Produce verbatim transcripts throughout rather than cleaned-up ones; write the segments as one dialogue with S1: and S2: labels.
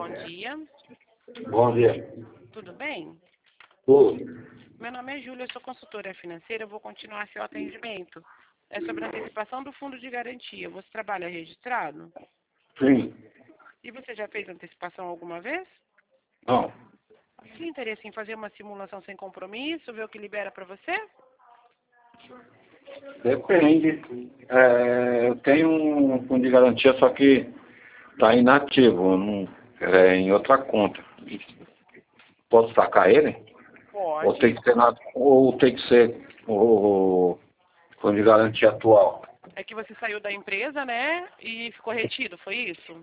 S1: bom dia.
S2: Bom dia.
S1: Tudo bem?
S2: Tudo.
S1: Meu nome é Júlia, eu sou consultora financeira, eu vou continuar seu atendimento. É sobre a antecipação do fundo de garantia. Você trabalha registrado?
S2: Sim.
S1: E você já fez antecipação alguma vez?
S2: Não.
S1: Tem interesse em fazer uma simulação sem compromisso, ver o que libera para você?
S2: Depende. É, eu tenho um fundo de garantia, só que está inativo, eu não, é em outra conta. Posso sacar ele? Ou
S1: Pode.
S2: tem que ser, na, ou tem que ser o, o fundo de garantia atual?
S1: É que você saiu da empresa, né? E ficou retido, foi isso?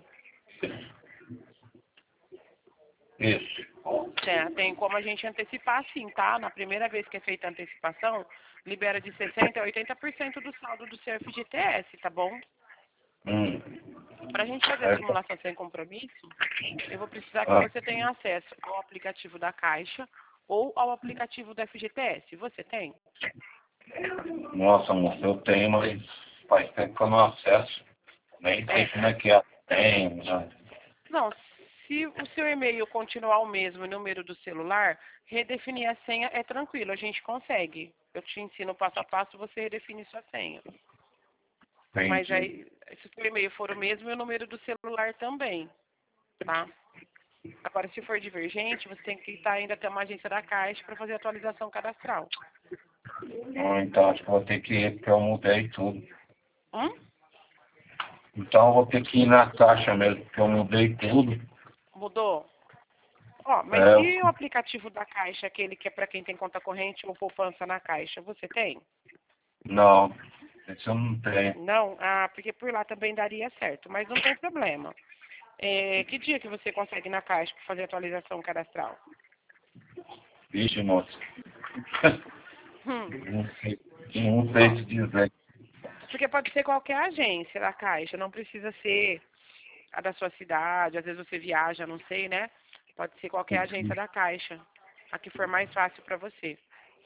S2: Isso.
S1: É, tem como a gente antecipar sim, tá? Na primeira vez que é feita a antecipação, libera de sessenta por cento a oitenta por cento do saldo do seu F G T S, tá bom?
S2: Hum.
S1: Para a gente fazer a
S2: É,
S1: simulação sem compromisso, eu vou precisar que
S2: ah,
S1: você tenha acesso ao aplicativo da Caixa ou ao aplicativo do F G T S. Você tem?
S2: nossa, moça, eu tenho, mas faz tempo que eu não acesso. Nem sei
S1: É.
S2: como é que é. Tem, né?
S1: Não, se o seu e-mail continuar o mesmo, o número do celular, redefinir a senha é tranquilo, a gente consegue. Eu te ensino passo a passo, você redefine sua senha. Mas
S2: Entendi.
S1: aí, se o seu e-mail for o mesmo, e o número do celular também, tá? Agora, se for divergente, você tem que estar ainda até uma agência da Caixa para fazer a atualização cadastral.
S2: Ah, então acho que eu vou ter que ir, porque eu mudei tudo.
S1: Hum?
S2: Então eu vou ter que ir na taxa mesmo, porque eu mudei tudo.
S1: Mudou? Ó, mas
S2: É, eu-
S1: e o aplicativo da Caixa, aquele que é para quem tem conta corrente ou poupança na Caixa, você tem?
S2: não, esse eu não tenho.
S1: Não? Ah, porque por lá também daria certo, mas não tem problema. É, que dia que você consegue ir na Caixa para fazer a atualização cadastral?
S2: Vixe, moça.
S1: Hum,
S2: Não sei, não sei te dizer.
S1: porque pode ser qualquer agência da Caixa, não precisa ser a da sua cidade, às vezes você viaja, não sei, né? Pode ser qualquer agência da Caixa, a que for mais fácil para você.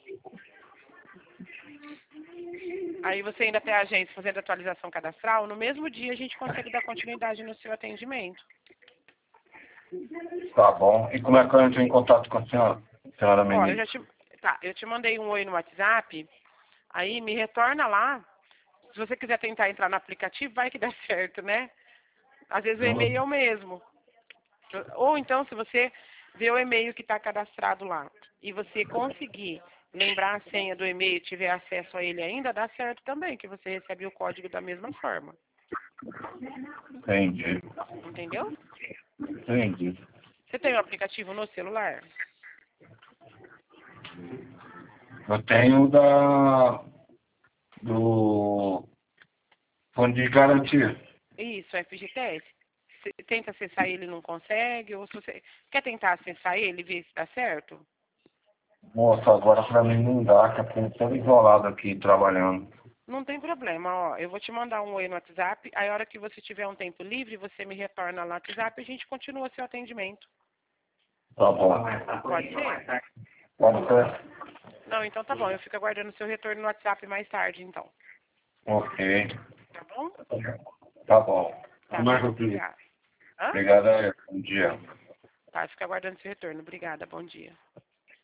S1: Aí você ainda tem a agência fazendo atualização cadastral, no mesmo dia a gente consegue dar continuidade no seu atendimento.
S2: Tá bom. E como é que eu entro em contato com a senhora, senhora
S1: Ó, eu
S2: Menino?
S1: já te, tá, eu te mandei um oi no WhatsApp, aí me retorna lá. Se você quiser tentar entrar no aplicativo, vai que dá certo, né? Às vezes o e-mail é o mesmo. Ou então, se você vê o e-mail que está cadastrado lá e você conseguir lembrar a senha do e-mail e tiver acesso a ele ainda, dá certo também, que você recebe o código da mesma forma.
S2: Entendi.
S1: Entendeu?
S2: Entendi.
S1: Você tem o aplicativo no celular?
S2: Eu tenho da do fundo de garantia.
S1: Isso, F G T S. Você tenta acessar ele e não consegue, ou se você quer tentar acessar ele e ver se dá certo?
S2: Moça, agora pra mim não dá, que eu tô todo isolado aqui trabalhando.
S1: Não tem problema, ó. Eu vou te mandar um oi no WhatsApp, aí a hora que você tiver um tempo livre, você me retorna lá no WhatsApp e a gente continua seu atendimento.
S2: Tá bom.
S1: Pode ser?
S2: Pode ser?
S1: Não, então tá bom. Eu fico aguardando seu retorno no WhatsApp mais tarde, então.
S2: Ok.
S1: Tá bom?
S2: Tá bom.
S1: Tá,
S2: Mais um pedido.
S1: obrigada. Hã?
S2: Obrigado aí. Bom dia.
S1: Tá, fica aguardando seu retorno. Obrigada, bom dia.